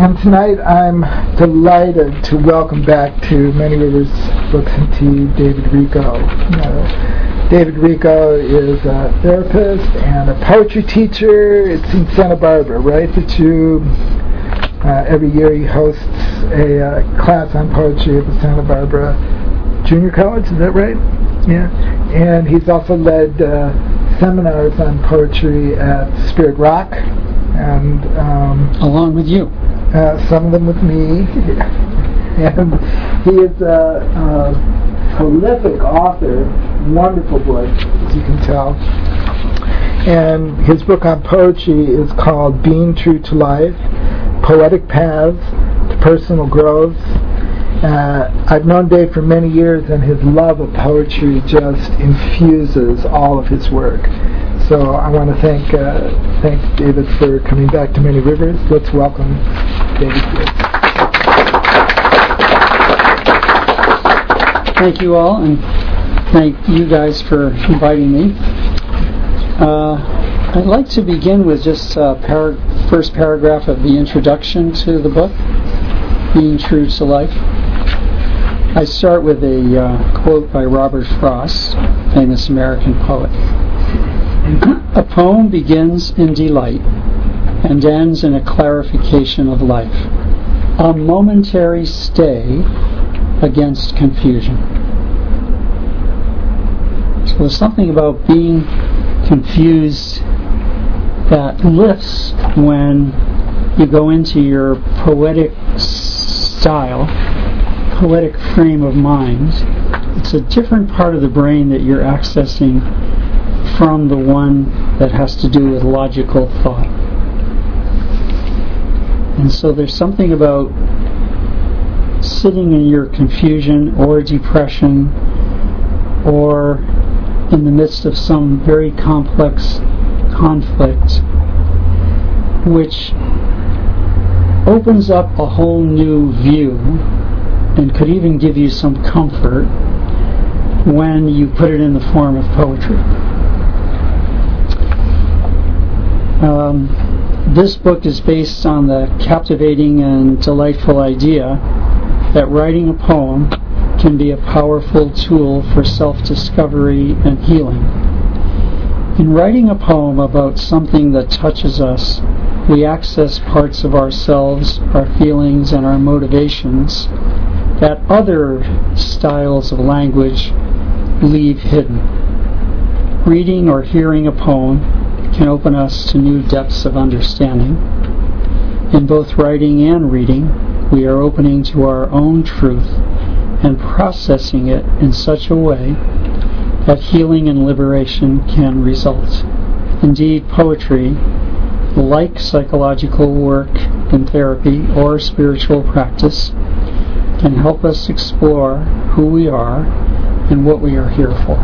And tonight I'm delighted to welcome back to Many Rivers Books and Tea David Rico. David Rico is a therapist and a poetry teacher. It's in Santa Barbara, right? That you every year he hosts a class on poetry at the Santa Barbara Junior College. Is that right? Yeah. And he's also led seminars on poetry at Spirit Rock, and along with you. Some of them with me. And he is a prolific author, wonderful voice, as you can tell. And his book on poetry is called Being True to Life, Poetic Paths to Personal Growth. I've known Dave for many years, and his love of poetry just infuses all of his work. So I want to thank David for coming back to Many Rivers. Let's welcome David here. Thank you all, and thank you guys for inviting me. I'd like to begin with just first paragraph of the introduction to the book, Being True to Life. I start with a quote by Robert Frost, famous American poet. A poem begins in delight and ends in a clarification of life, a momentary stay against confusion. So there's something about being confused that lifts when you go into your poetic style, poetic frame of mind. It's a different part of the brain that you're accessing from the one that has to do with logical thought. And so there's something about sitting in your confusion or depression or in the midst of some very complex conflict, which opens up a whole new view and could even give you some comfort when you put it in the form of poetry. This book is based on the captivating and delightful idea that writing a poem can be a powerful tool for self-discovery and healing. In writing a poem about something that touches us, we access parts of ourselves, our feelings, and our motivations that other styles of language leave hidden. Reading or hearing a poem can open us to new depths of understanding. In both writing and reading, we are opening to our own truth and processing it in such a way that healing and liberation can result. Indeed, poetry, like psychological work in therapy or spiritual practice, can help us explore who we are and what we are here for.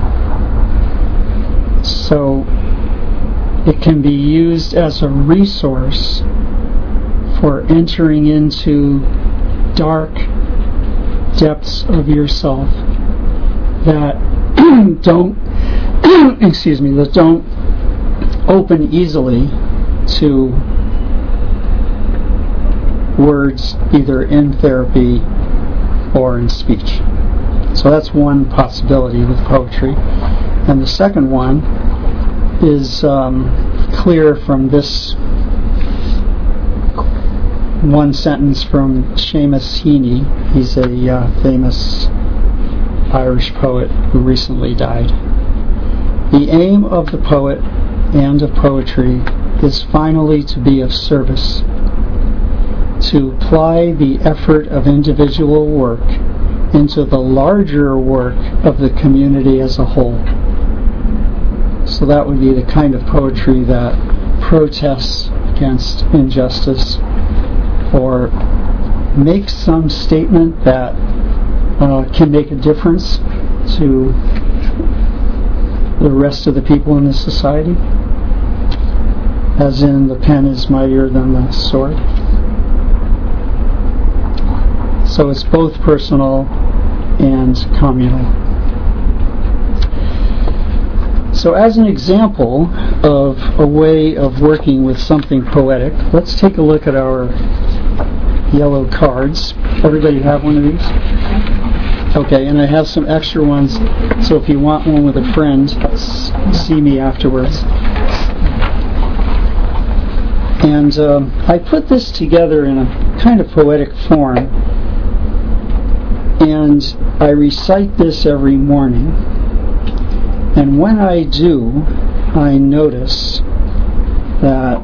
So, it can be used as a resource for entering into dark depths of yourself that don't that don't open easily to words either in therapy or in speech. So that's one possibility with poetry. And the second one is clear from this one sentence from Seamus Heaney. He's a famous Irish poet who recently died. The aim of the poet and of poetry is finally to be of service, to apply the effort of individual work into the larger work of the community as a whole. So that would be the kind of poetry that protests against injustice or makes some statement that can make a difference to the rest of the people in the society, as in the pen is mightier than the sword. So it's both personal and communal. So as an example of a way of working with something poetic, let's take a look at our yellow cards. Everybody have one of these? Okay, and I have some extra ones, so if you want one with a friend, see me afterwards. And I put this together in a kind of poetic form, and I recite this every morning. And when I do, I notice that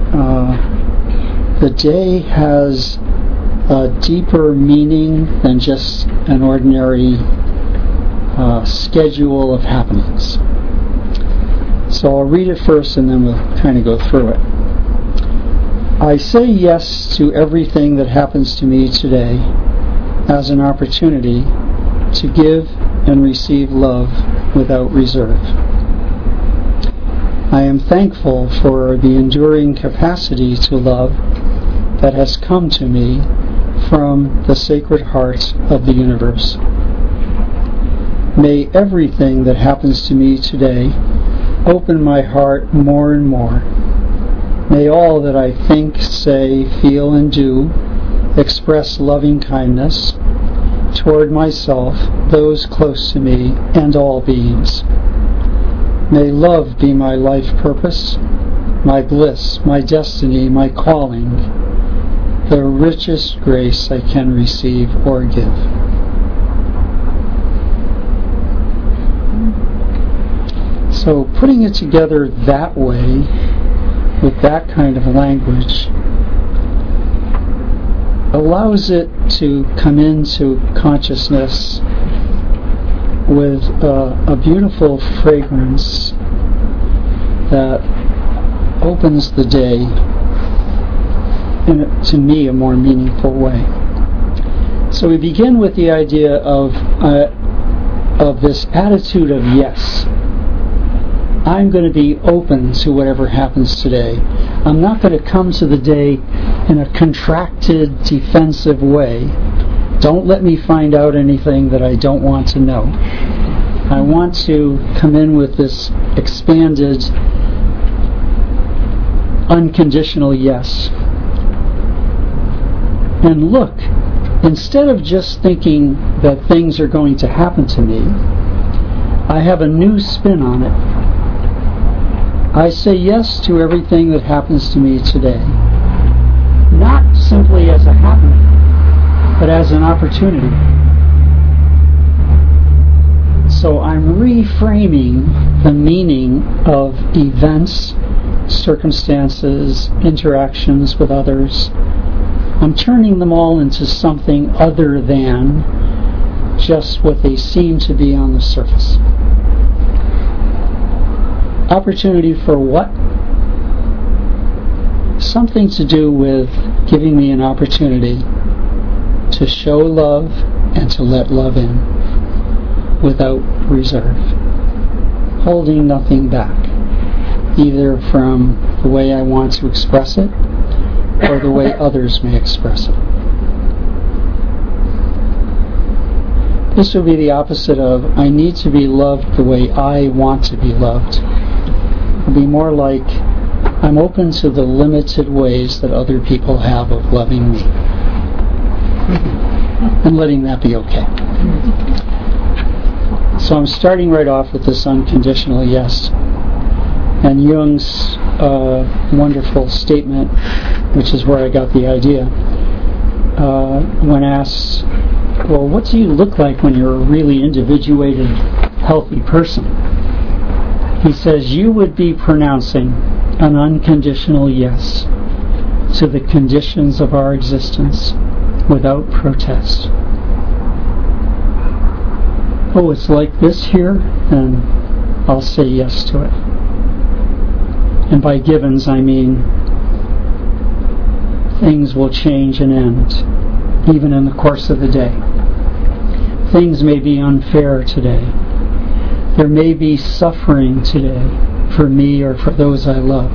the day has a deeper meaning than just an ordinary schedule of happenings. So I'll read it first and then we'll kind of go through it. I say yes to everything that happens to me today as an opportunity to give and receive love without reserve. I am thankful for the enduring capacity to love that has come to me from the Sacred Heart of the universe. May everything that happens to me today open my heart more and more. May all that I think, say, feel, and do express loving kindness toward myself, those close to me, and all beings. May love be my life purpose, my bliss, my destiny, my calling, the richest grace I can receive or give. So putting it together that way, with that kind of language, allows it to come into consciousness with a beautiful fragrance that opens the day in, to me, a more meaningful way. So we begin with the idea of this attitude of yes. I'm going to be open to whatever happens today. I'm not going to come to the day in a contracted, defensive way. Don't let me find out anything that I don't want to know. I want to come in with this expanded, unconditional yes. And look, instead of just thinking that things are going to happen to me, I have a new spin on it. I say yes to everything that happens to me today. Not simply as a happening, but as an opportunity. So I'm reframing the meaning of events, circumstances, interactions with others. I'm turning them all into something other than just what they seem to be on the surface. Opportunity for what? Something to do with giving me an opportunity to show love and to let love in without reserve, holding nothing back, either from the way I want to express it or the way others may express it. This would be the opposite of I need to be loved the way I want to be loved. It would be more like I'm open to the limited ways that other people have of loving me, and letting that be okay. So I'm starting right off with this unconditional yes. And Jung's wonderful statement, which is where I got the idea, when asked, well, what do you look like when you're a really individuated, healthy person? He says, you would be pronouncing an unconditional yes to the conditions of our existence without protest. Oh, it's like this here, then I'll say yes to it. And by givens, I mean things will change and end, even in the course of the day. Things may be unfair today. There may be suffering today for me or for those I love.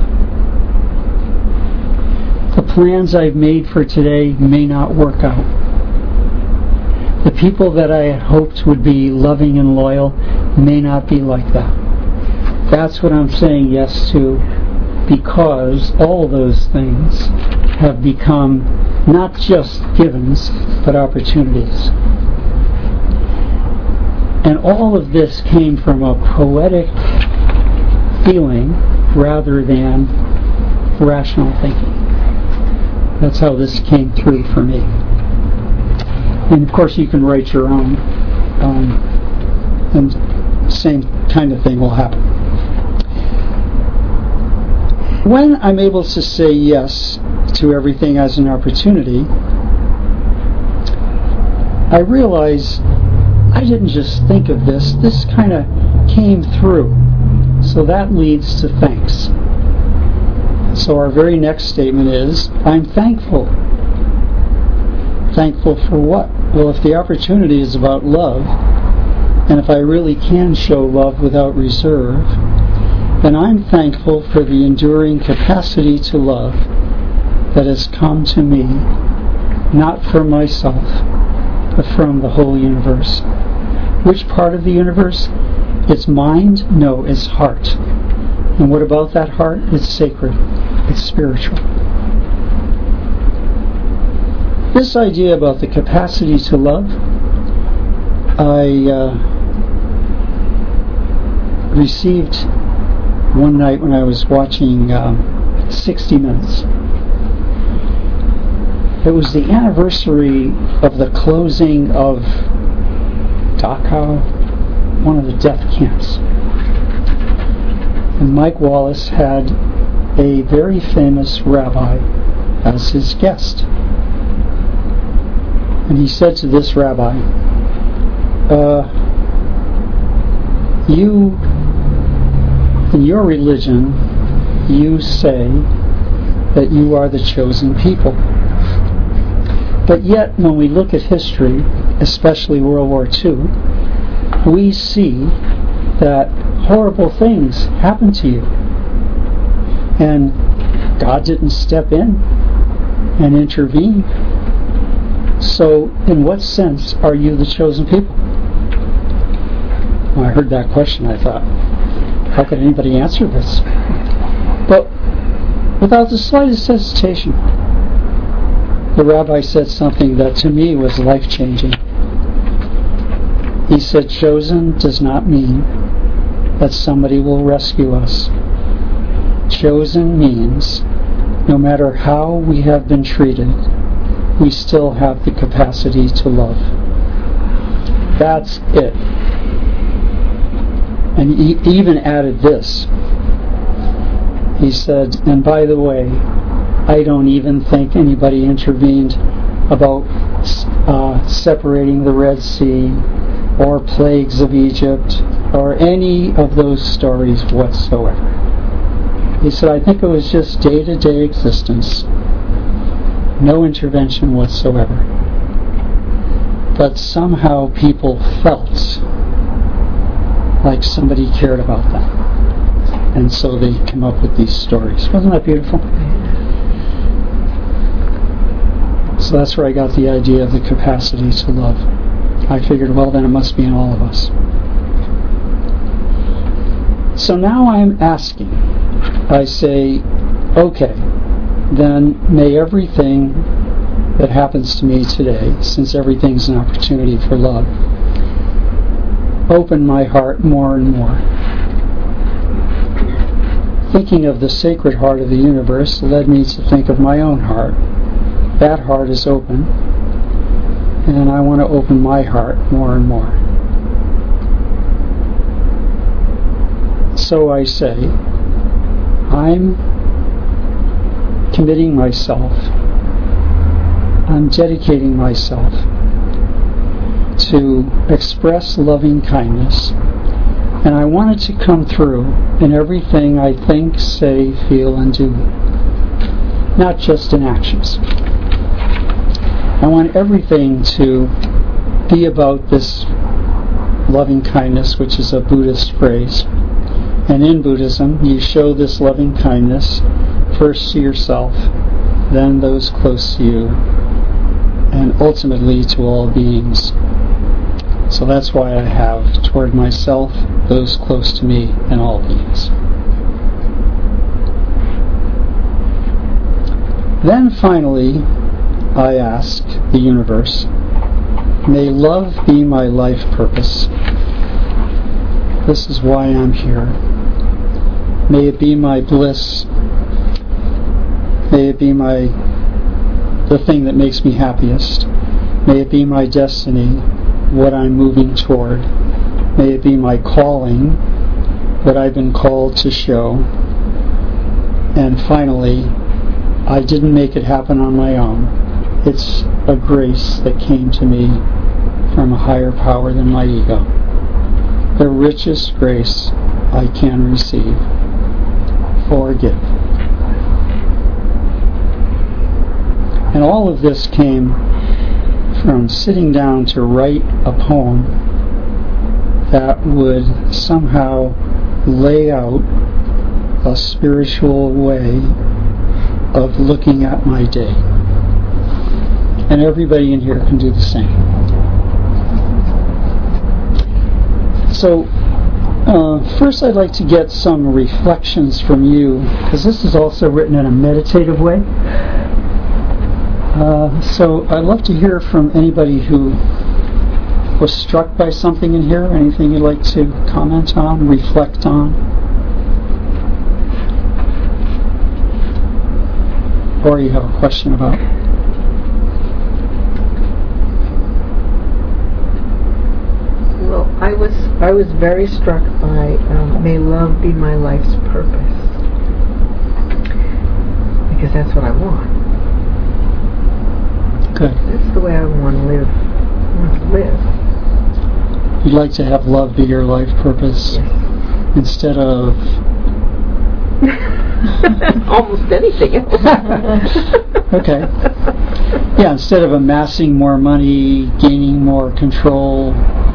The plans I've made for today may not work out. The people that I had hoped would be loving and loyal may not be like that. That's what I'm saying yes to, because all those things have become not just givens, but opportunities. And all of this came from a poetic feeling rather than rational thinking. That's how this came through for me. And of course you can write your own, and same kind of thing will happen. When I'm able to say yes to everything as an opportunity, I realize I didn't just think of this. This kind of came through. So that leads to thanks. So our very next statement is, I'm thankful. Thankful for what? Well, if the opportunity is about love, and if I really can show love without reserve, then I'm thankful for the enduring capacity to love that has come to me, not for myself, but from the whole universe. Which part of the universe? It's mind? No, it's heart. And what about that heart? It's sacred. It's spiritual. This idea about the capacity to love, I received one night when I was watching 60 Minutes. It was the anniversary of the closing of Dachau, one of the death camps. And Mike Wallace had a very famous rabbi as his guest. And he said to this rabbi, you, in your religion, you say that you are the chosen people. But yet, when we look at history, especially World War II, we see that horrible things happened to you. And God didn't step in and intervene. So, in what sense are you the chosen people? When I heard that question, I thought, how could anybody answer this? But without the slightest hesitation, the rabbi said something that to me was life-changing. He said, chosen does not mean that somebody will rescue us. Chosen means no matter how we have been treated, we still have the capacity to love. That's it. And he even added this. He said, and by the way, I don't even think anybody intervened about separating the Red Sea or plagues of Egypt or any of those stories whatsoever. He said, I think it was just day-to-day existence. No intervention whatsoever. But somehow people felt like somebody cared about them. And so they come up with these stories. Wasn't that beautiful? So that's where I got the idea of the capacity to love. I figured, well, then it must be in all of us. So now I'm asking. I say, okay, then may everything that happens to me today, since everything's an opportunity for love, open my heart more and more. Thinking of the sacred heart of the universe led me to think of my own heart. That heart is open, and I want to open my heart more and more. So I say, I'm committing myself, I'm dedicating myself to express loving kindness, and I want it to come through in everything I think, say, feel, and do, not just in actions. I want everything to be about this loving kindness, which is a Buddhist phrase. And in Buddhism, you show this loving kindness first to yourself, then those close to you, and ultimately to all beings. So that's why I have toward myself, those close to me, and all beings. Then finally, I ask the universe, may love be my life purpose. This is why I'm here. May it be my bliss. May it be the thing that makes me happiest. May it be my destiny, what I'm moving toward. May it be my calling, what I've been called to show. And finally, I didn't make it happen on my own. It's a grace that came to me from a higher power than my ego. The richest grace I can receive. Forgive. And all of this came from sitting down to write a poem that would somehow lay out a spiritual way of looking at my day. And everybody in here can do the same. So, first I'd like to get some reflections from you, because this is also written in a meditative way. So I'd love to hear from anybody who was struck by something in here, anything you'd like to comment on, reflect on. Or you have a question about. Well, I was very struck by may love be my life's purpose, because that's what I want. Good. That's the way I want to live. You'd like to have love be your life purpose, Yes. instead of almost anything else. Okay. Yeah, instead of amassing more money, gaining more control,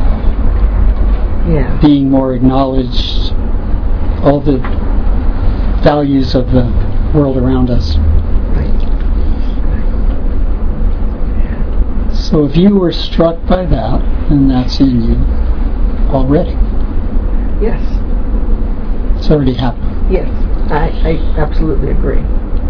Yeah. being more acknowledged, all the values of the world around us. Right. So if you were struck by that, then that's in you already. Yes. It's already happened. Yes. I absolutely agree.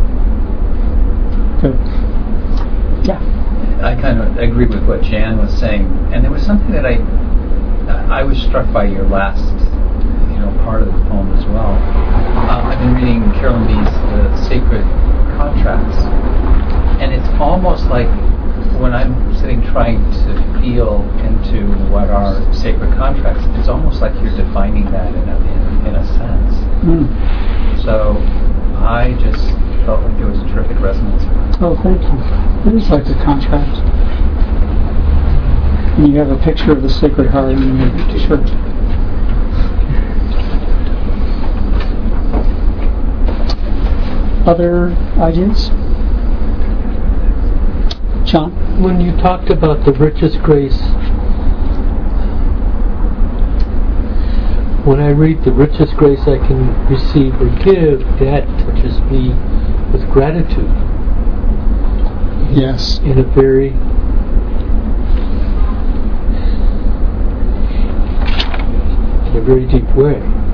Good. Yeah. I kind of agree with what Jan was saying, and there was something that I was struck by your last, part of the poem as well. I've been reading Carolyn B's The Sacred Contracts, and it's almost like when I'm sitting trying to feel into what are sacred contracts, it's almost like you're defining that in a sense. Mm. So I just felt like there was a terrific resonance. Oh, thank you. It is like a contract. And you have a picture of the Sacred Heart in your shirt. Other ideas? John? When you talked about the richest grace, when I read the richest grace I can receive or give, that touches me with gratitude. Yes. In a very deep way.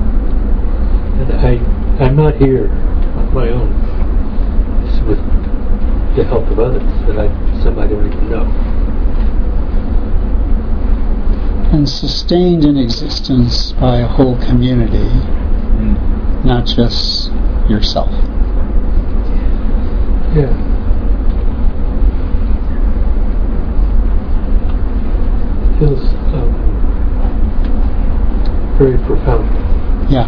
And I'm not here on my own. It's with the help of others that some I don't even know. And sustained in existence by a whole community, not just yourself. Yeah. Feels very profound. Yeah.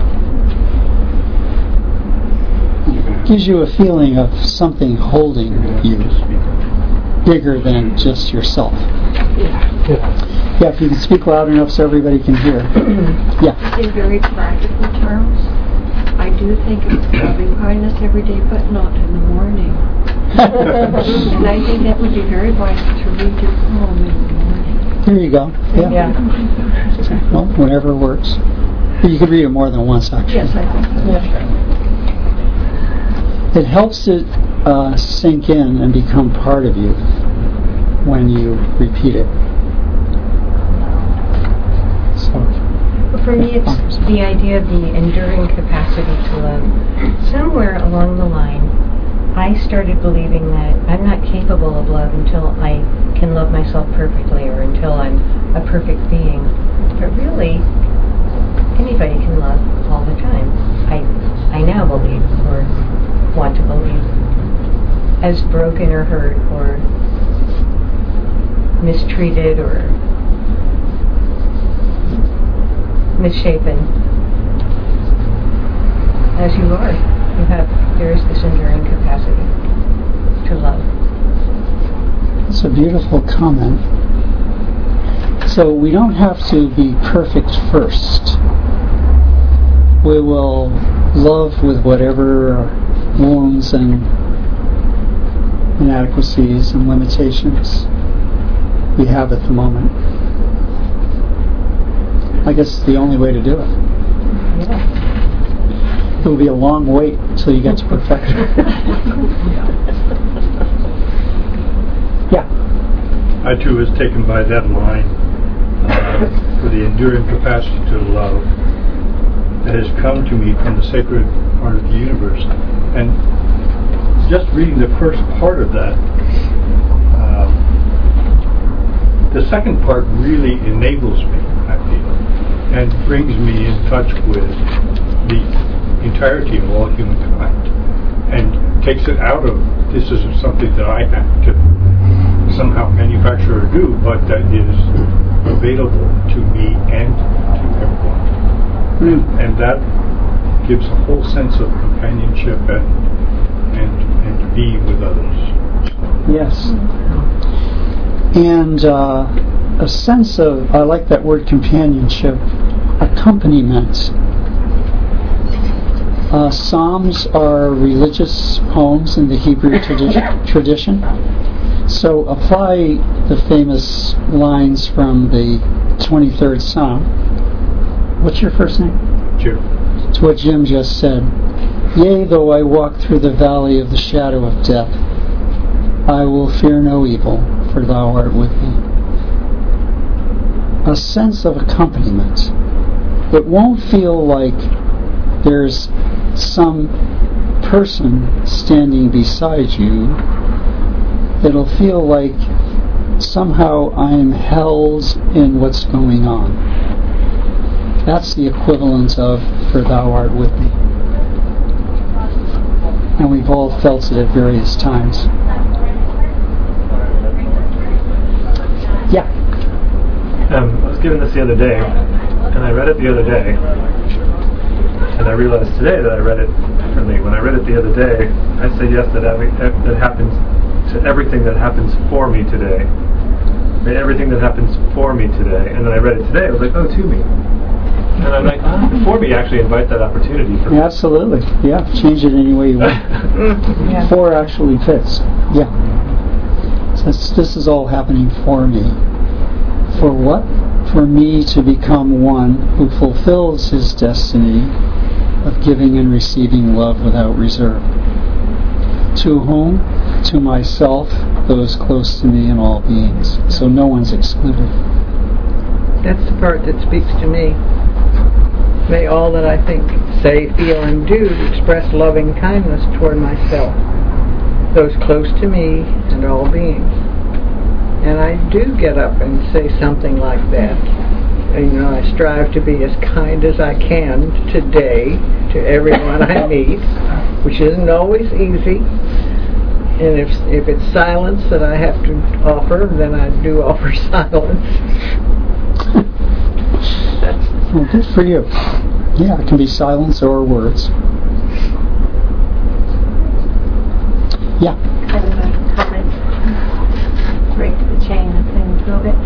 Gives you a feeling of something holding you bigger than just yourself. Yeah. Yeah, if you can speak loud enough so everybody can hear. Yeah. In very practical terms, I do think of loving kindness every day, but not in the morning. And I think that would be very wise to read your poem in the morning. There you go. Yeah. Well, whenever works. You could read it more than once, actually. Yes, I think so. Yeah. It helps it sink in and become part of you when you repeat it. So, For me, it's the idea of the enduring capacity to love. Somewhere along the line, I started believing that I'm not capable of love until I can love myself perfectly or until I'm a perfect being. But really, anybody can love all the time. I now believe, or want to believe, as broken or hurt or mistreated or misshapen as you are. There is this enduring capacity to love. It's a beautiful comment. So we don't have to be perfect first. We will love with whatever wounds and inadequacies and limitations we have at the moment. I guess it's the only way to do it. Yeah. It will be a long wait until you get to perfection. Yeah. I too was taken by that line for the enduring capacity to love that has come to me from the sacred heart of the universe. And just reading the first part of that, the second part really enables me, I feel, and brings me in touch with the entirety of all humankind and takes it out of this isn't something that I have to somehow manufacture or do, but that is available to me and to everyone. And that gives a whole sense of companionship and being with others. Yes. And a sense of, I like that word companionship, accompaniment. Psalms are religious poems in the Hebrew tradition. So apply the famous lines from the 23rd Psalm. What's your first name? Jim. To what Jim just said. Yea, though I walk through the valley of the shadow of death, I will fear no evil, for thou art with me. A sense of accompaniment. It won't feel like there's some person standing beside you. It'll feel like somehow I'm held in what's going on. That's the equivalent of for thou art with me. And we've all felt it at various times. Yeah. I was given this the other day, and I read it the other day, and I realized today that I read it differently. When I read it the other day, I said yes that happens to everything that happens for me today. Everything that happens for me today. And then I read it today, I was like, oh, to me. And I'm like, for me actually invite that opportunity for me. Absolutely. Yeah. Change it any way you want. Yeah. For actually fits. Yeah. So this is all happening for me. For what? For me to become one who fulfills his destiny of giving and receiving love without reserve. To whom? To myself, those close to me, and all beings. So no one's excluded. That's the part that speaks to me. May all that I think, say, feel, and do express loving kindness toward myself, those close to me, and all beings. And I do get up and say something like that. And, I strive to be as kind as I can today to everyone I meet, which isn't always easy. And if it's silence that I have to offer, then I do offer silence. Well, good for you. Yeah, it can be silence or words. Yeah. Kind of a comment. Break the chain of things a little bit.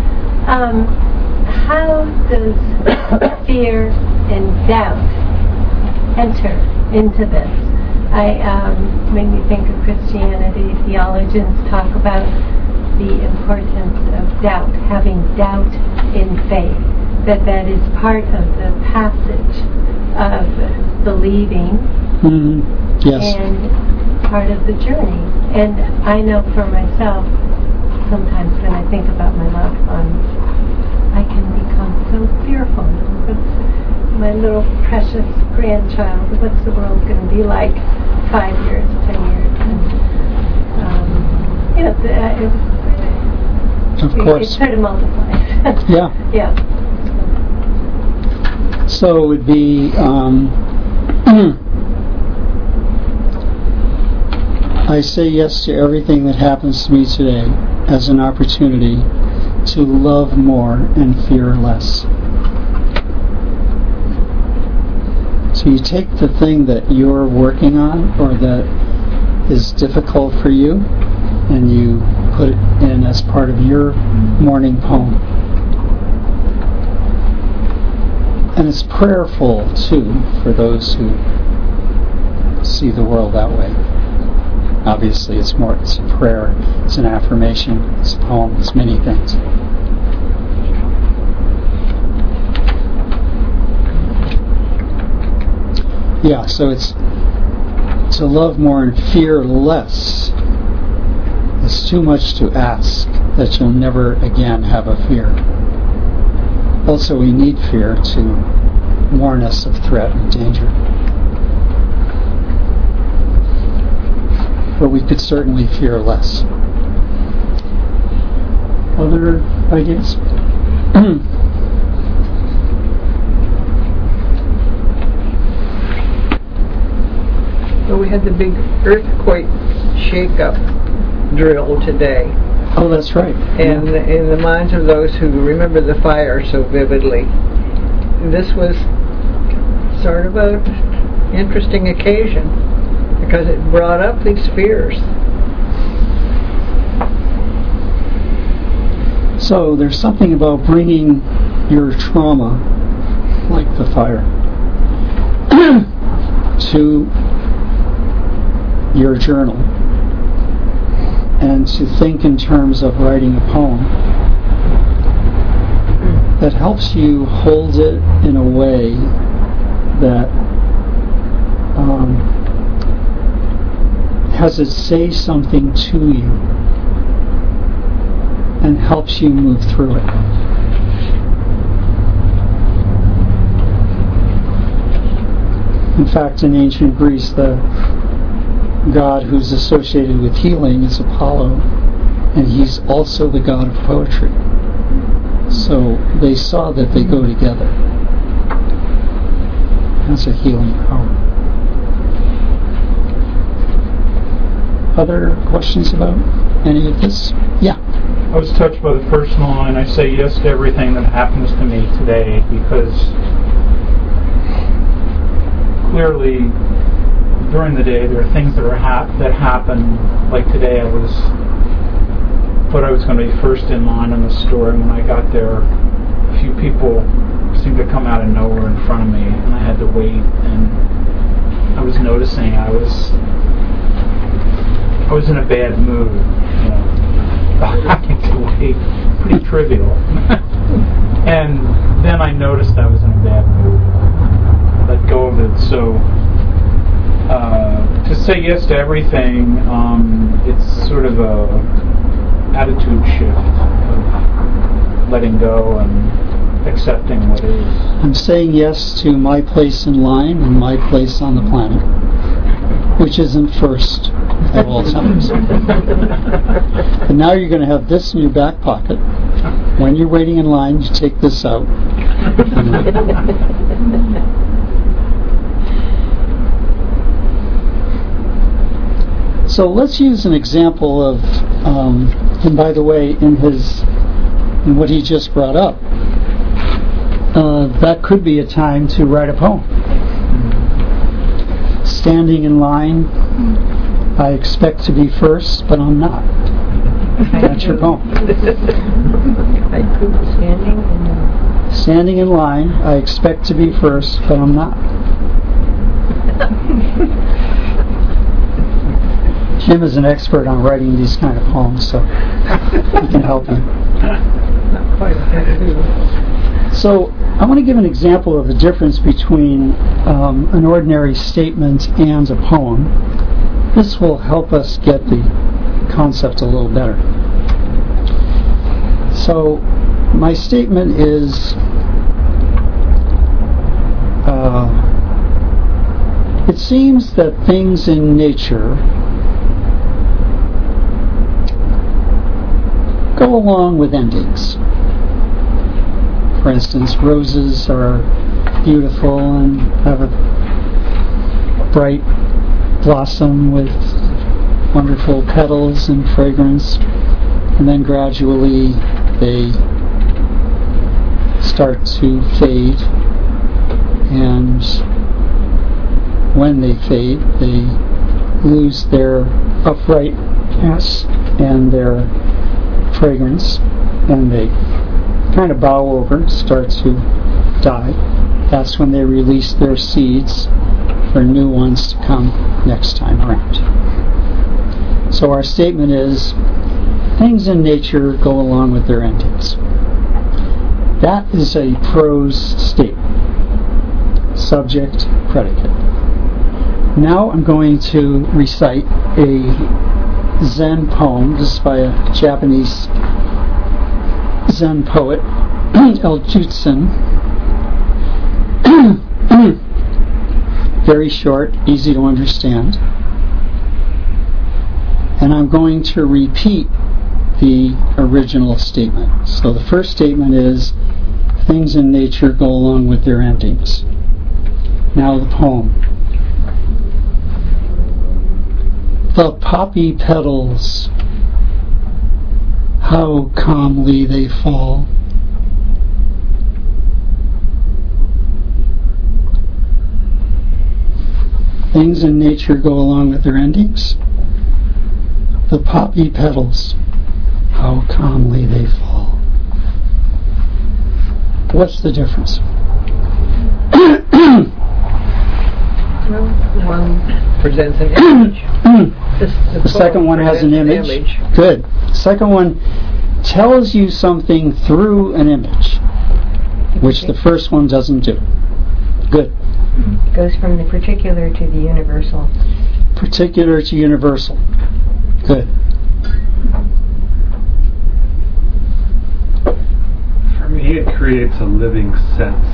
How does fear and doubt enter into this? Made me think of Christianity. Theologians talk about the importance of doubt, having doubt in faith, that is part of the passage of believing Yes. and part of the journey. And I know for myself, sometimes when I think about my loved ones, I can become so fearful. My little precious grandchild, what's the world going to be like 5 years, 10 years? And Of it course. sort of multiplies. Yeah. Yeah. So it would be, I say yes to everything that happens to me today as an opportunity to love more and fear less. So you take the thing that you're working on or that is difficult for you and you put it in as part of your morning poem. And it's prayerful too for those who see the world that way. Obviously it's a prayer, it's an affirmation, it's a poem, it's many things. Yeah, so it's to love more and fear less. It's too much to ask that you'll never again have a fear. Also, we need fear to warn us of threat and danger. But we could certainly fear less. Other ideas? So we had the big earthquake shake-up drill today. Oh, that's right. And in the minds of those who remember the fire so vividly, this was sort of an interesting occasion because it brought up these fears. So there's something about bringing your trauma, like the fire, to your journal and to think in terms of writing a poem that helps you hold it in a way that has it say something to you and helps you move through it. In fact, in ancient Greece, the god who's associated with healing is Apollo, and he's also the god of poetry. So they saw that they go together. That's a healing power. Other questions about any of this? Yeah. I was touched by the first line. I say yes to everything that happens to me today because clearly during the day there are things that happen. Like today I thought I was going to be first in line in the store, and when I got there a few people seemed to come out of nowhere in front of me and I had to wait, and I was noticing I was in a bad mood, you know. Having to wait, pretty trivial. And then I noticed I was in a bad mood. I let go of it. So to say yes to everything, it's sort of a attitude shift of letting go and accepting what is. I'm saying yes to my place in line and my place on the planet, which isn't first at all times. And now you're going to have this in your back pocket. When you're waiting in line, you take this out. So let's use an example of, and by the way, in what he just brought up, that could be a time to write a poem. Standing in line, I expect to be first, but I'm not. That's your poem. Standing in line, I expect to be first, but I'm not. Jim is an expert on writing these kind of poems, so he can help you. Not quite So I want to give an example of the difference between an ordinary statement and a poem. This will help us get the concept a little better. So my statement is, it seems that things in nature go along with endings. For instance, roses are beautiful and have a bright blossom with wonderful petals and fragrance, and then gradually they start to fade, and when they fade, they lose their uprightness and their fragrance, and they kind of bow over, start to die. That's when they release their seeds for new ones to come next time around. So our statement is, things in nature go along with their endings. That is a prose statement. Subject, predicate. Now I'm going to recite a Zen poem. This is by a Japanese Zen poet, El Jutsun. Very short, easy to understand. And I'm going to repeat the original statement. So the first statement is, things in nature go along with their endings. Now the poem. The poppy petals, how calmly they fall. Things in nature go along with their endings. The poppy petals, how calmly they fall. What's the difference? One presents an image. The second one has an image. Good. The second one tells you something through an image, which the first one doesn't do. Good. Goes from the particular to the universal. Particular to universal. Good. For me, it creates a living sense.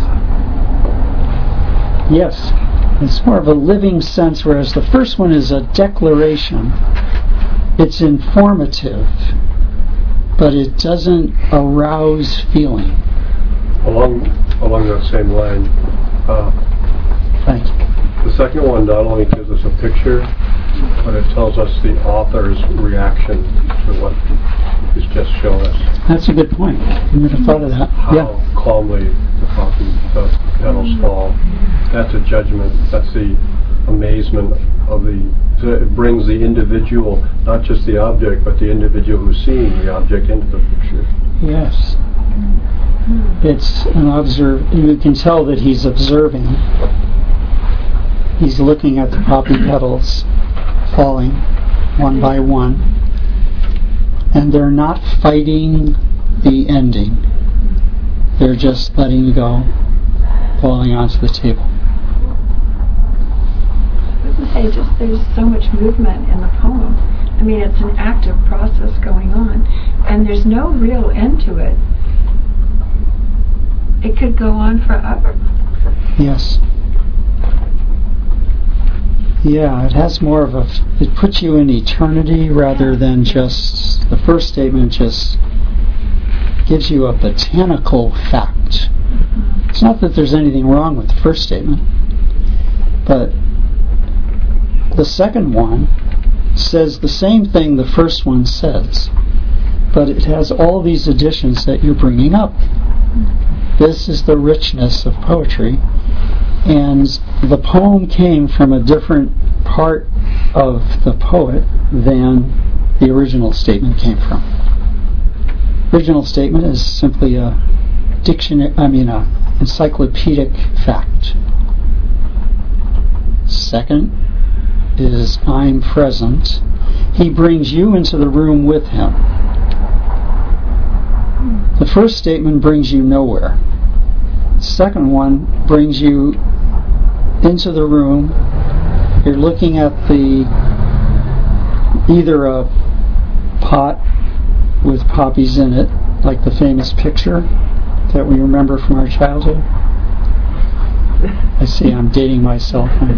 Yes. It's more of a living sense, whereas the first one is a declaration. It's informative, but it doesn't arouse feeling. Along that same line, Thank you. the second one not only gives us a picture, but it tells us the author's reaction to what he's just shown us. That's a good point. I never thought of that. How calmly the petals fall. That's a judgment. That's the amazement of so it brings the individual, not just the object, but the individual who's seeing the object into the picture. Yes. It's an you can tell that he's observing. He's looking at the poppy petals falling one by one, and they're not fighting the ending. They're just letting go, falling onto the table. There's so much movement in the poem. I mean, it's an active process going on, and there's no real end to it. It could go on forever. Yes. Yeah, it has more of it puts you in eternity rather than just, the first statement just gives you a botanical fact. It's not that there's anything wrong with the first statement, but the second one says the same thing the first one says, but it has all these additions that you're bringing up. This is the richness of poetry, and the poem came from a different part of the poet than the original statement came from. Original statement is simply a encyclopedic fact. Second is, I'm present. He brings you into the room with him. The first statement brings you nowhere. The second one brings you into the room. You're looking at either a pot with poppies in it, like the famous picture that we remember from our childhood. I see I'm dating myself. You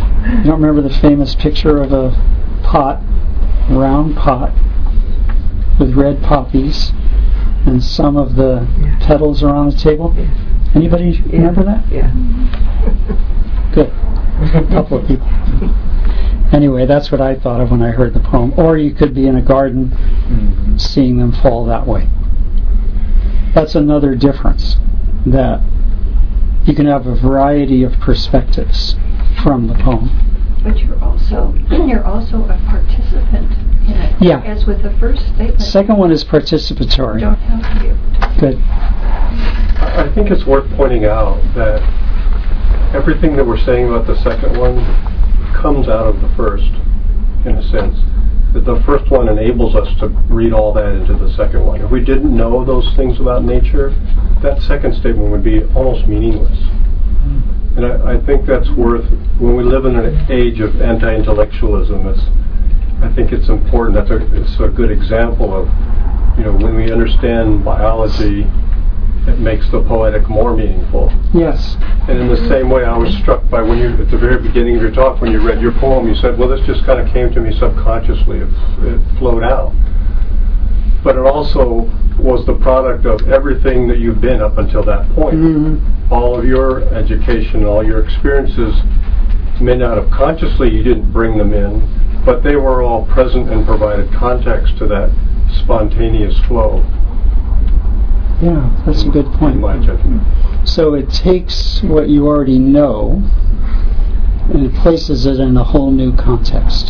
don't remember the famous picture of a pot, round pot, with red poppies, and some of the petals are on the table. Anybody remember that? Yeah. Good. A couple of people. Anyway, that's what I thought of when I heard the poem. Or you could be in a garden seeing them fall that way. That's another difference, that you can have a variety of perspectives from the poem. But you're also a participant in it. Yeah. As with the first statement. Second one is participatory. You don't have to be able to. Good. I think it's worth pointing out that everything that we're saying about the second one comes out of the first, in a sense. That the first one enables us to read all that into the second one. If we didn't know those things about nature, that second statement would be almost meaningless. And I think that's worth, when we live in an age of anti-intellectualism, I think it's important. It's a good example of, when we understand biology, it makes the poetic more meaningful. Yes. And in the same way, I was struck by when at the very beginning of your talk, when you read your poem, you said, well, this just kind of came to me subconsciously. It flowed out. But it also was the product of everything that you've been up until that point. Mm-hmm. All of your education, all your experiences, may not have consciously, you didn't bring them in, but they were all present and provided context to that spontaneous flow. Yeah, that's a good point. In my judgment. So it takes what you already know and it places it in a whole new context.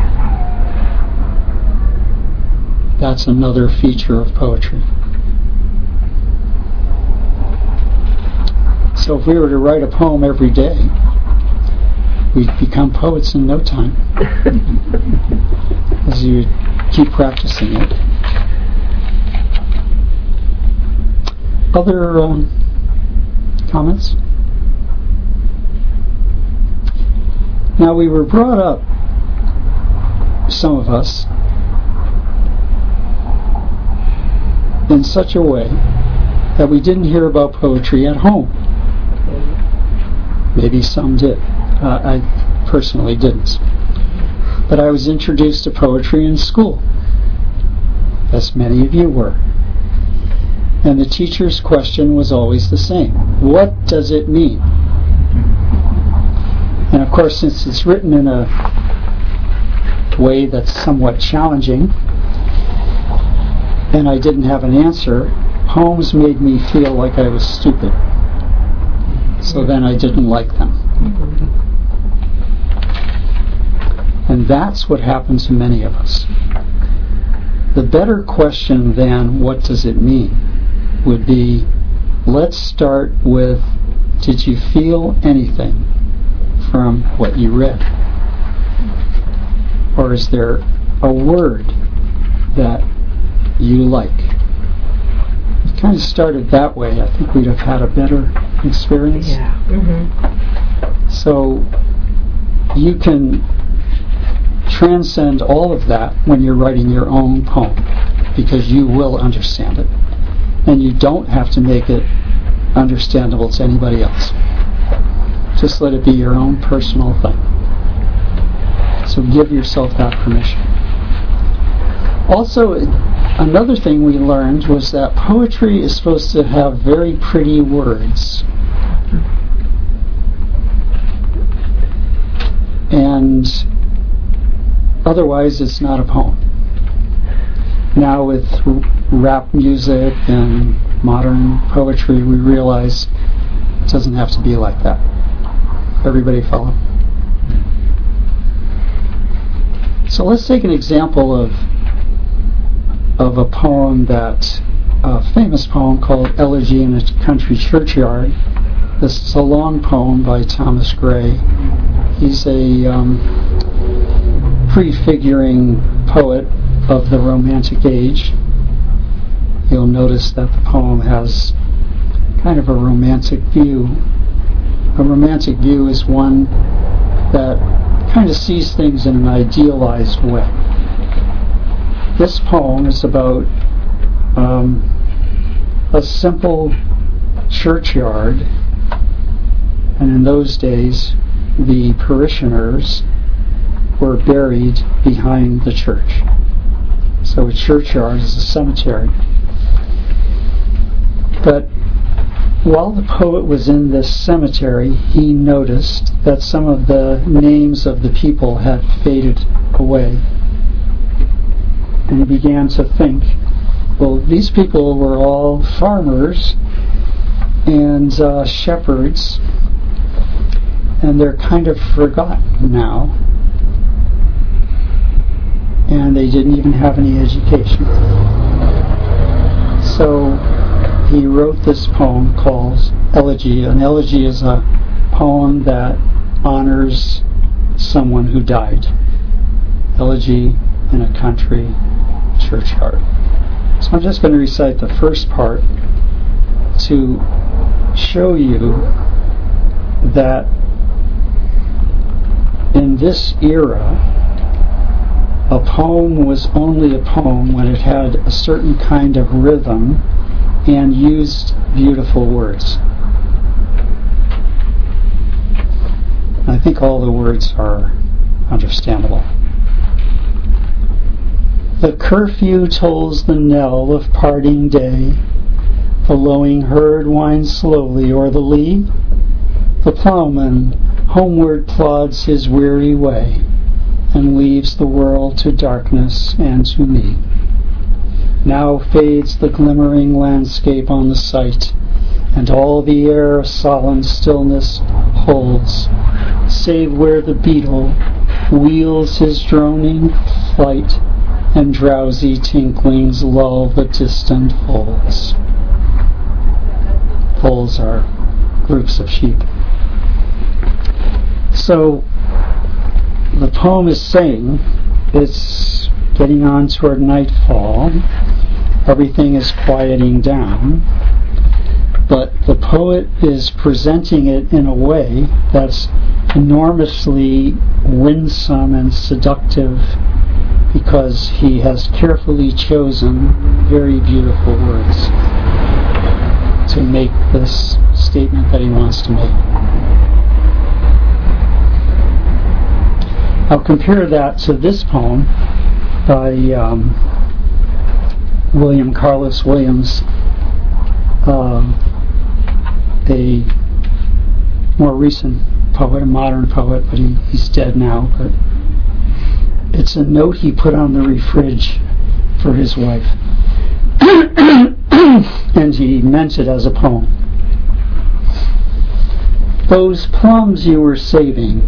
That's another feature of poetry. So if we were to write a poem every day, we'd become poets in no time. As you keep practicing it. Other comments? Now we were brought up, some of us, in such a way that we didn't hear about poetry at home. Maybe some did. I personally didn't. But I was introduced to poetry in school, as many of you were. And the teacher's question was always the same. What does it mean? And of course, since it's written in a way that's somewhat challenging, and I didn't have an answer, poems made me feel like I was stupid. So then I didn't like them. And that's what happened to many of us. The better question than what does it mean would be, let's start with, did you feel anything from what you read? Or is there a word that you like? If you kind of started that way, I think we'd have had a better experience. Yeah. Mm-hmm. So you can transcend all of that when you're writing your own poem, because you will understand it. And you don't have to make it understandable to anybody else. Just let it be your own personal thing. So give yourself that permission. Also, another thing we learned was that poetry is supposed to have very pretty words. And otherwise it's not a poem. Now with rap music and modern poetry, we realize it doesn't have to be like that. Everybody follow? So let's take an example of a poem a famous poem called Elegy in a Country Churchyard. This is a long poem by Thomas Gray. He's a prefiguring poet of the Romantic Age. You'll notice that the poem has kind of a romantic view. A romantic view is one that kind of sees things in an idealized way. This poem is about a simple churchyard, and in those days the parishioners were buried behind the church. So a churchyard is a cemetery. But while the poet was in this cemetery, he noticed that some of the names of the people had faded away. And he began to think, well, these people were all farmers and shepherds, and they're kind of forgotten now. And they didn't even have any education. So he wrote this poem called Elegy. An elegy is a poem that honors someone who died. Elegy in a country churchyard. So I'm just going to recite the first part to show you that in this era, a poem was only a poem when it had a certain kind of rhythm and used beautiful words. I think all the words are understandable. The curfew tolls the knell of parting day. The lowing herd winds slowly o'er the lea. The ploughman homeward plods his weary way and leaves the world to darkness and to me. Now fades the glimmering landscape on the sight, and all the air a solemn stillness holds, save where the beetle wheels his droning flight, and drowsy tinklings lull the distant folds. Folds are groups of sheep. So the poem is saying it's getting on toward nightfall, everything is quieting down, but the poet is presenting it in a way that's enormously winsome and seductive because he has carefully chosen very beautiful words to make this statement that he wants to make. I'll compare that to this poem by William Carlos Williams, a more recent poet, a modern poet, but he's dead now. But it's a note he put on the fridge for his wife, and he meant it as a poem. Those plums you were saving,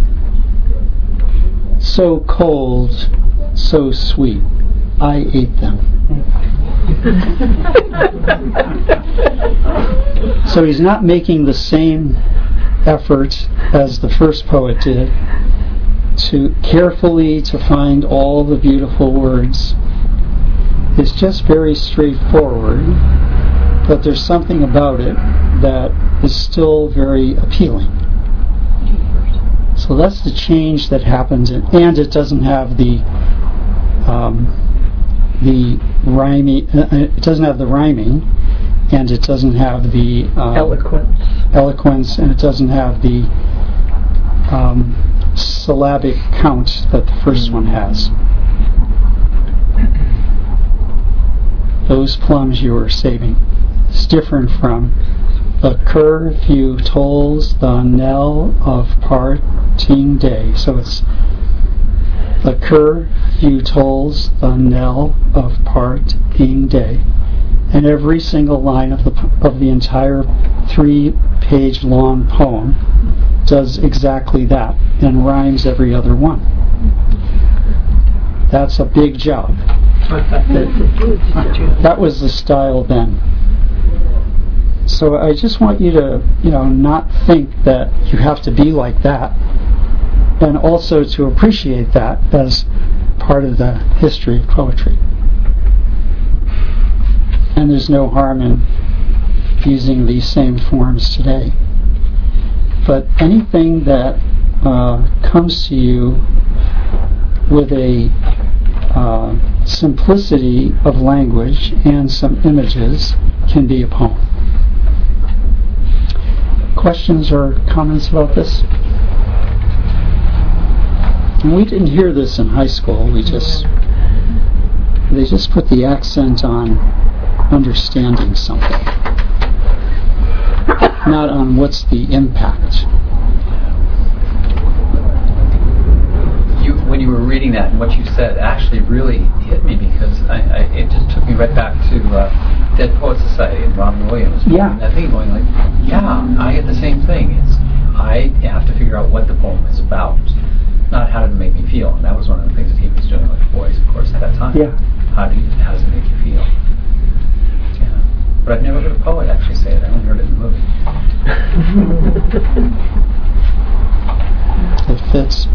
so cold, so sweet, I ate them. So he's not making the same effort as the first poet did to carefully to find all the beautiful words. It's just very straightforward, but there's something about it that is still very appealing. So that's the change that happens, and it doesn't have the rhyming. It doesn't have the rhyming, and it doesn't have the eloquence, and it doesn't have the syllabic count that the first one has. Those plums you were saving. It's different from the curfew tolls the knell of parting day. So it's the curfew tolls the knell of parting day. And every single line of the entire 3-page long poem does exactly that and rhymes every other one. That's a big job. That was the style then. So I just want you to, not think that you have to be like that, and also to appreciate that as part of the history of poetry. And there's no harm in using these same forms today. But anything that comes to you with a simplicity of language and some images can be a poem. Questions or comments about this? And we didn't hear this in high school. We They just put the accent on understanding something, not on what's the impact. When you were reading that and what you said actually really hit me, because it just took me right back to Dead Poets Society and Robin Williams. Yeah. And that thing going like, yeah, I get the same thing. I have to figure out what the poem is about, not how did it make me feel. And that was one of the things that he was doing with boys, of course, at that time. Yeah. How does it make you feel? Yeah. But I've never heard a poet actually say it. I only heard it in the movie. It fits.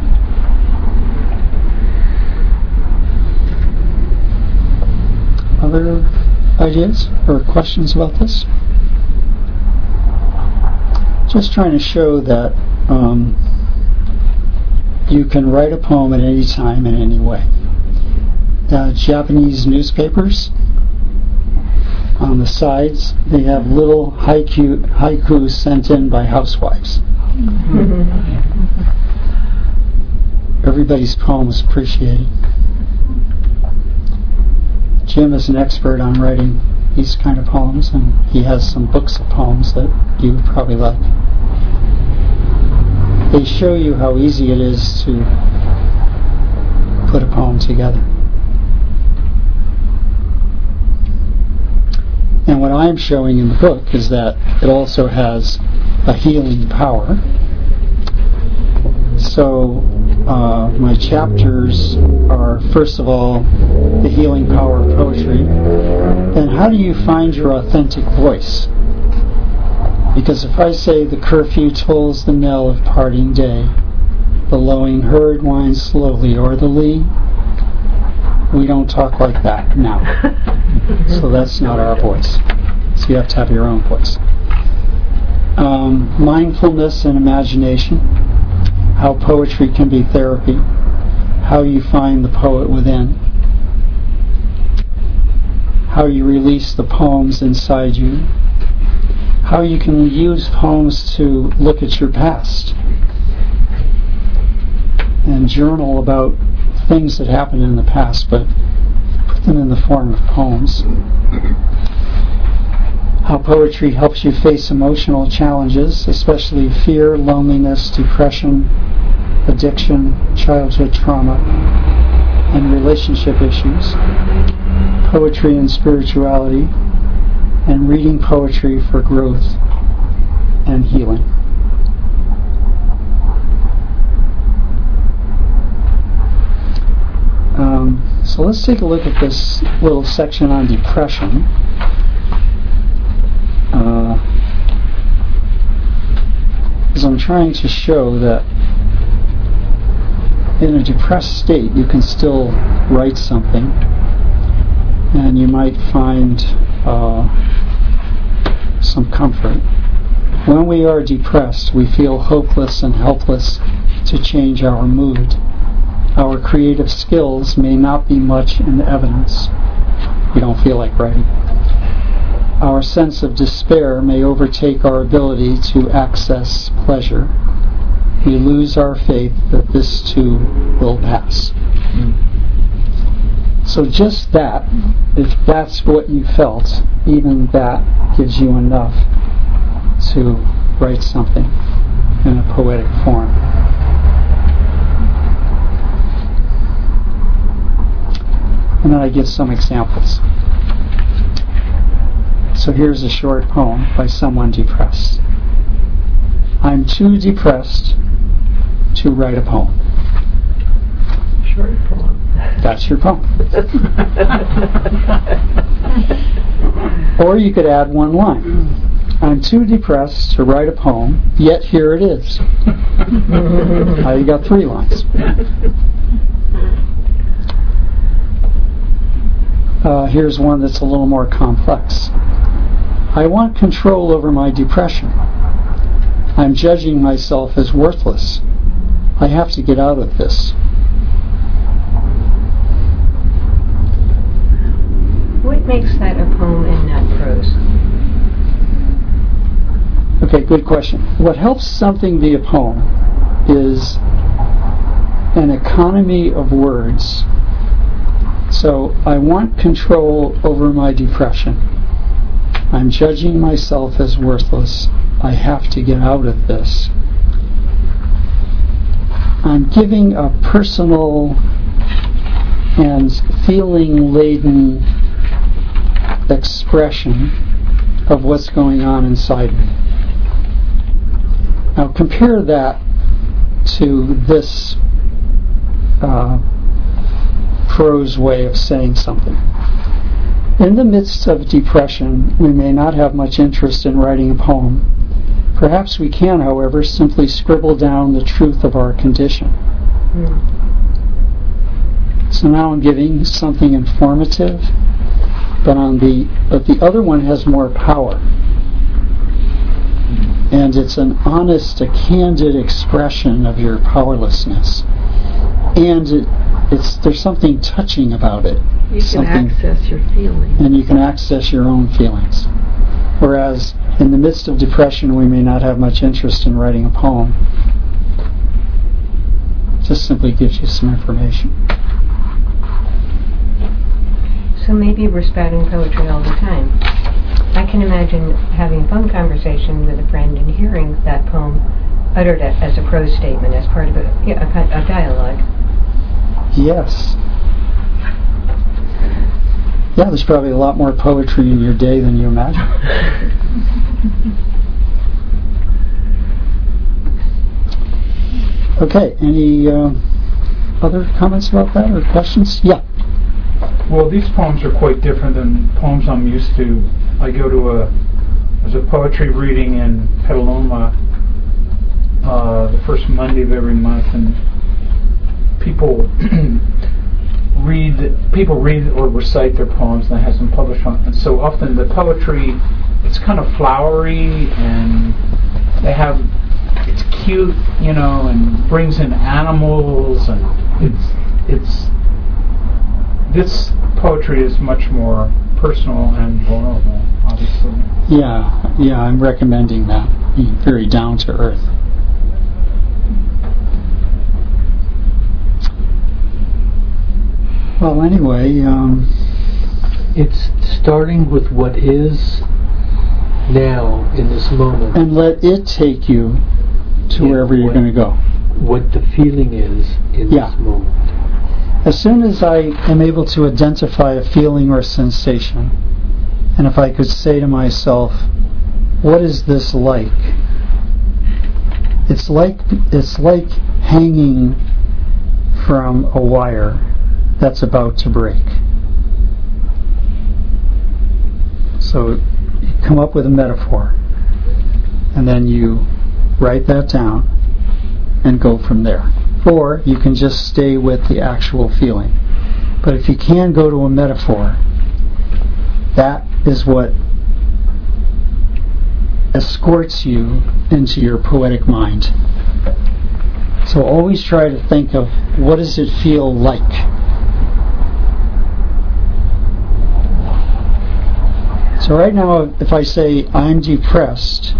Other ideas or questions about this? Just trying to show that you can write a poem at any time in any way. Japanese newspapers, on the sides, they have little haiku sent in by housewives. Everybody's poem is appreciated. Jim is an expert on writing these kind of poems, and he has some books of poems that you would probably like. They show you how easy it is to put a poem together. And what I'm showing in the book is that it also has a healing power. So my chapters are, first of all, the healing power of poetry. Then how do you find your authentic voice? Because if I say the curfew tolls the knell of parting day, the lowing herd winds slowly o'er the lea, we don't talk like that now. So that's not our voice. So you have to have your own voice. Mindfulness and imagination, how poetry can be therapy, how you find the poet within, how you release the poems inside you, how you can use poems to look at your past and journal about things that happened in the past, but put them in the form of poems. How poetry helps you face emotional challenges, especially fear, loneliness, depression, addiction, childhood trauma, and relationship issues. Poetry and spirituality, and reading poetry for growth and healing. So let's take a look at this little section on depression. Because I'm trying to show that in a depressed state you can still write something, and you might find some comfort. When we are depressed, we feel hopeless and helpless to change our mood. Our creative skills may not be much in evidence. We don't feel like writing. Our sense of despair may overtake our ability to access pleasure. We lose our faith that this too will pass. So just that, if that's what you felt, even that gives you enough to write something in a poetic form. And then I give some examples. So here's a short poem by someone depressed. I'm too depressed to write a poem. Short poem. That's your poem. Or you could add one line. I'm too depressed to write a poem, yet here it is. Now you got 3 lines. Here's one that's a little more complex. I want control over my depression. I'm judging myself as worthless. I have to get out of this. What makes that a poem and not prose? Okay, good question. What helps something be a poem is an economy of words So I want control over my depression. I'm judging myself as worthless. I have to get out of this. I'm giving a personal and feeling-laden expression of what's going on inside me. Now compare that to this prose way of saying something. In the midst of depression, we may not have much interest in writing a poem. Perhaps we can, however, simply scribble down the truth of our condition. So now I'm giving something informative, but the other one has more power. And it's an honest, a candid expression of your powerlessness. And there's something touching about it. You can access your feelings. And you can access your own feelings. Whereas in the midst of depression, we may not have much interest in writing a poem. It just simply gives you some information. So maybe we're spouting poetry all the time. I can imagine having a phone conversation with a friend and hearing that poem uttered as a prose statement, as part of a dialogue. Yes. Yeah, there's probably a lot more poetry in your day than you imagine. Okay, any other comments about that or questions? Yeah. Well, these poems are quite different than poems I'm used to. I go to there's a poetry reading in Petaluma the first Monday of every month, and people read or recite their poems and has them published on. And so often the poetry, it's kind of flowery, and it's cute, and brings in animals, and this poetry is much more personal and vulnerable, obviously. Yeah, I'm recommending that. Being very down to earth. Well, anyway, it's starting with what is now in this moment, and let it take you to wherever you're going to go. What the feeling is in this moment. As soon as I am able to identify a feeling or a sensation, and if I could say to myself, what is this like? It's like hanging from a wire that's about to break. So you come up with a metaphor, and then you write that down and go from there. Or you can just stay with the actual feeling. But if you can go to a metaphor, that is what escorts you into your poetic mind. So always try to think of, what does it feel like? So right now, if I say, I'm depressed,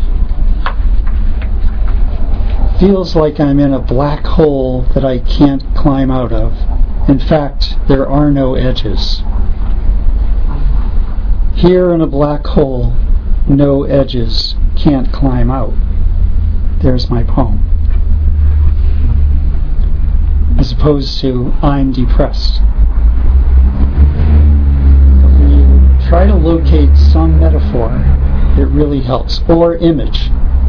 feels like I'm in a black hole that I can't climb out of. In fact, there are no edges. Here in a black hole, no edges, can't climb out. There's my poem. As opposed to, I'm depressed. When you try to locate some metaphor, it really helps. Or image.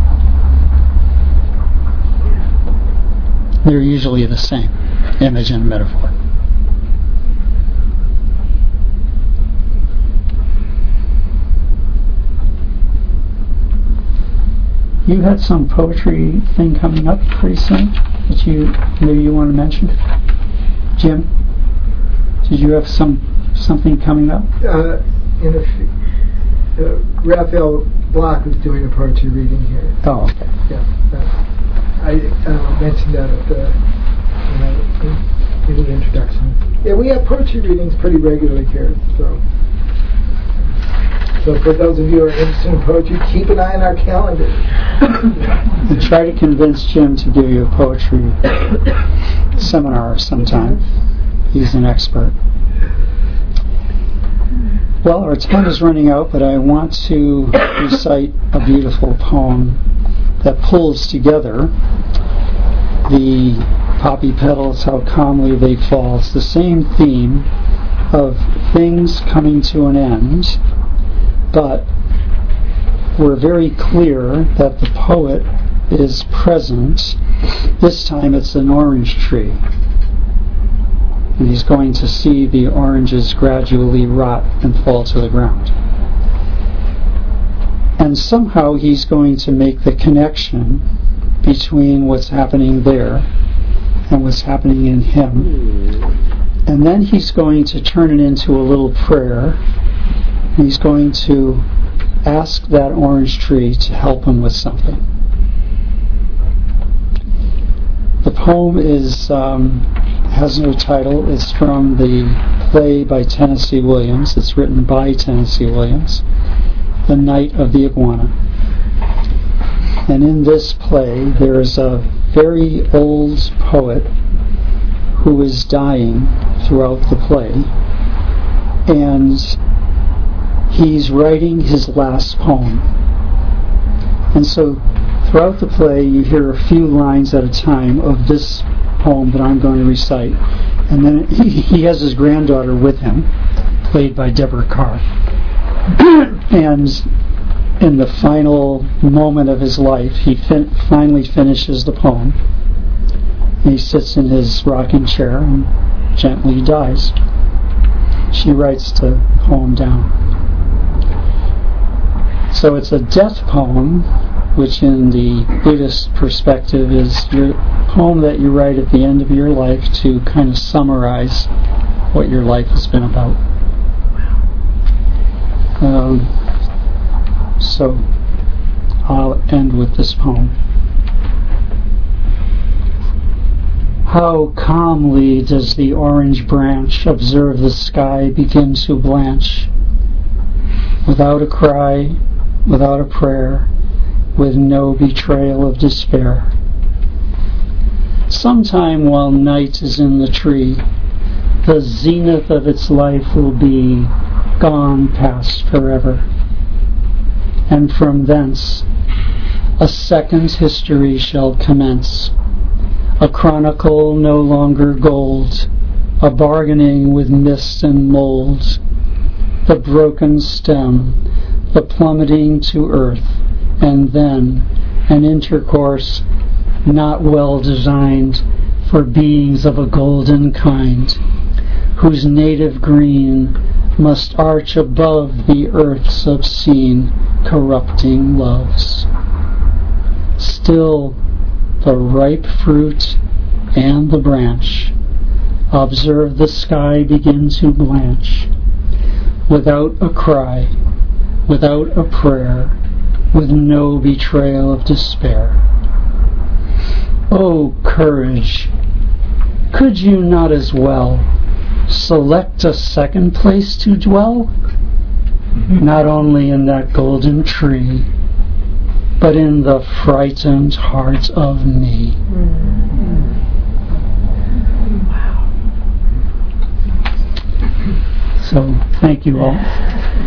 They're usually the same, image and metaphor. You had some poetry thing coming up pretty soon that maybe you want to mention? Jim, did you have something coming up? Raphael Block is doing a poetry reading here. Oh, okay. Yeah. I mentioned that in the introduction. Yeah, we have poetry readings pretty regularly here. So for those of you who are interested in poetry, keep an eye on our calendar. And try to convince Jim to give you a poetry seminar sometime. He's an expert. Well, our time is running out, but I want to recite a beautiful poem that pulls together the poppy petals, how calmly they fall. It's the same theme of things coming to an end, but we're very clear that the poet is present. This time it's an orange tree. And he's going to see the oranges gradually rot and fall to the ground. And somehow he's going to make the connection between what's happening there and what's happening in him. And then he's going to turn it into a little prayer. He's going to ask that orange tree to help him with something. The poem has no title. It's from the play by Tennessee Williams. It's written by Tennessee Williams, The Night of the Iguana. And in this play, there is a very old poet who is dying throughout the play, and he's writing his last poem. And so throughout the play, you hear a few lines at a time of this poem that I'm going to recite. And then he has his granddaughter with him, played by Deborah Carr. And in the final moment of his life, he finally finishes the poem. He sits in his rocking chair and gently dies. She writes the poem down. So it's a death poem, which in the Buddhist perspective is your poem that you write at the end of your life to kind of summarize what your life has been about. So I'll end with this poem. How calmly does the orange branch observe the sky begin to blanch, without a cry, without a prayer, with no betrayal of despair. Sometime while night is in the tree, the zenith of its life will be gone past forever. And from thence, a second history shall commence, a chronicle no longer gold, a bargaining with mist and mold, the broken stem, the plummeting to earth, and then an intercourse not well designed for beings of a golden kind, whose native green must arch above the earth's obscene, corrupting loves. Still the ripe fruit and the branch observe the sky begin to blanch, without a cry, without a prayer, with no betrayal of despair. Oh, courage! Could you not as well select a second place to dwell? Not only in that golden tree, but in the frightened heart of me. Wow. So, thank you all.